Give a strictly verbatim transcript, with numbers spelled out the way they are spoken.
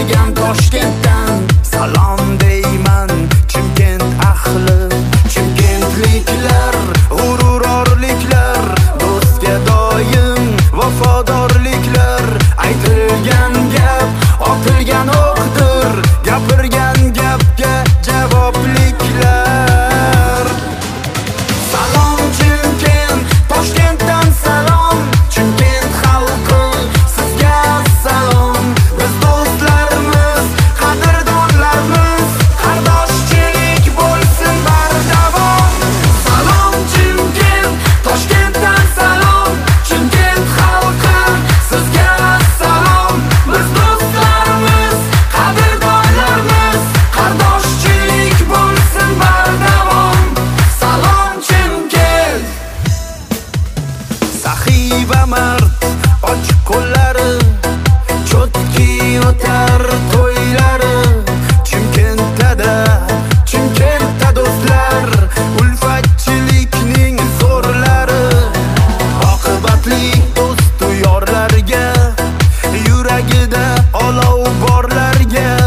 aytilgan Toshkentdan salom deyman Chimkent ahli, chimkentliklar, g'ururorliklar, do'stga doim vafodorliklar. Aytilgan gap otilgan o'qdir, gapirgan gapga javobliklar. Salom Chimkent, Toshkentdan salom, Chimkent xalqi sizga salom. Biz do'stlarmiz, qadrdonlarmiz, qardoshchilik bo'lsin bardavom. Salom Chimkent, Toshkentdan salom, Chimkent xalqi sizga salom. Biz do'stlarmiz, qadrdonlarmiz, qardoshchilik bo'lsin bardavom. Salom Chimkent. Saxiy va mard och qo'llari, cho'tki o'tar to'ylari. Chimkentda, Chimkentda do'stlar, ulfatchilikning zo'rlari. Oqibatli do'stu yorlarga, yuragida olov borlarga